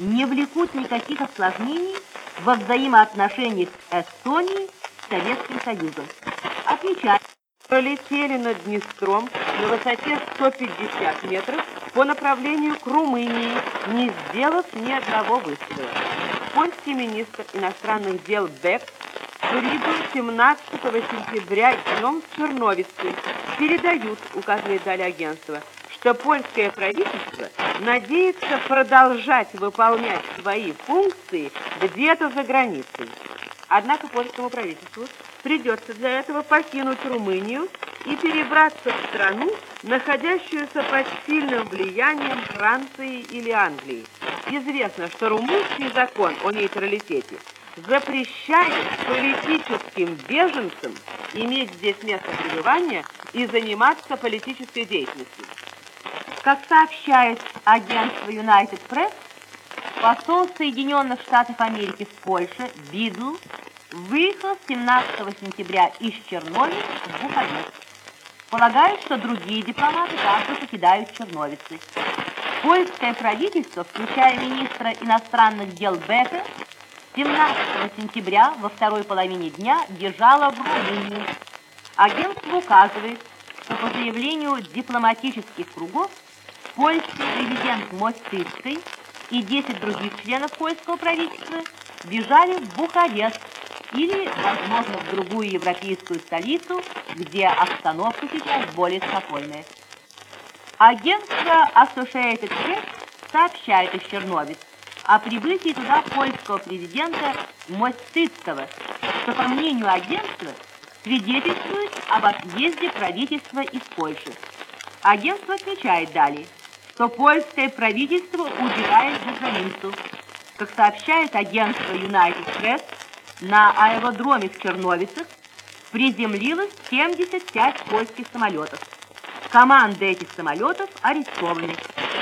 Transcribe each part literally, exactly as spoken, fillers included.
не влекут никаких осложнений во взаимоотношениях Эстонии с Советским Союзом. Отмечается, пролетели над Днестром на высоте сто пятьдесят метров по направлению к Румынии, не сделав ни одного выстрела. Польский министр иностранных дел Бек прибыл семнадцатого сентября днем в Черновицы. Передают, указывает далее агентство, что польское правительство надеется продолжать выполнять свои функции где-то за границей. Однако польскому правительству придется для этого покинуть Румынию и перебраться в страну, находящуюся под сильным влиянием Франции или Англии. Известно, что румынский закон о нейтралитете запрещает политическим беженцам иметь здесь место пребывания и заниматься политической деятельностью. Как сообщает агентство United Press, посол Соединенных Штатов Америки в Польше Бидл выехал семнадцатого сентября из Черновиц в Бухарест. Полагают, что другие дипломаты также покидают Черновицы. Польское правительство, включая министра иностранных дел Бека, семнадцатого сентября во второй половине дня бежало в Румынию. Агентство указывает, что по заявлению дипломатических кругов польский президент Мостицкий и десять других членов польского правительства бежали в Бухарест или, возможно, в другую европейскую столицу, где обстановка сейчас более спокойная. Агентство Associated Press сообщает из Черновиц о прибытии туда польского президента Мостицкого, что, по мнению агентства, свидетельствует об отъезде правительства из Польши. Агентство отмечает далее, что польское правительство убирает за границу. Как сообщает агентство United Press, на аэродроме в Черновицах приземлилось семьдесят пять польских самолетов. Команды этих самолетов арестованы.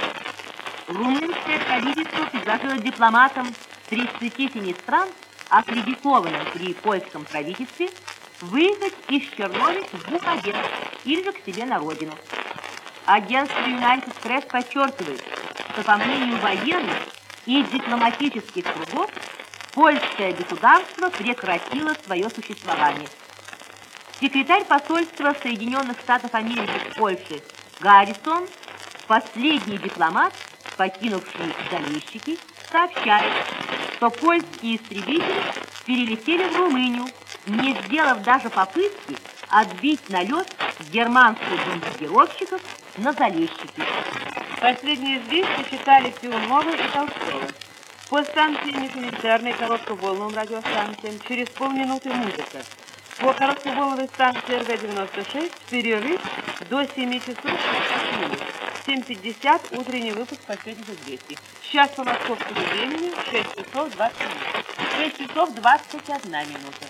Румынское правительство предложило дипломатам тридцати семи стран, аккредитованным при польском правительстве, выехать из Черновиц в Бухарест или же к себе на родину. Агентство United Press подчеркивает, что, по мнению военных и дипломатических кругов, польское государство прекратило свое существование. Секретарь посольства Соединенных Штатов Америки в Польше Гаррисон, последний дипломат, покинувший Залещики, сообщает, что польские истребители перелетели в Румынию, не сделав даже попытки отбить налет германских бомбардировщиков на Залещики. Последние известия читали Пионова и Толстого. По станции нефилитарной коротковолновым радиостанциям через полминуты музыка. По коротковолновой станции эр вэ девяносто шесть перерыв до семи часов шестнадцать минут. семь пятьдесят утренний выпуск последних известий. Сейчас по московскому времени шесть часов двадцать минут. шесть часов двадцать одна минута.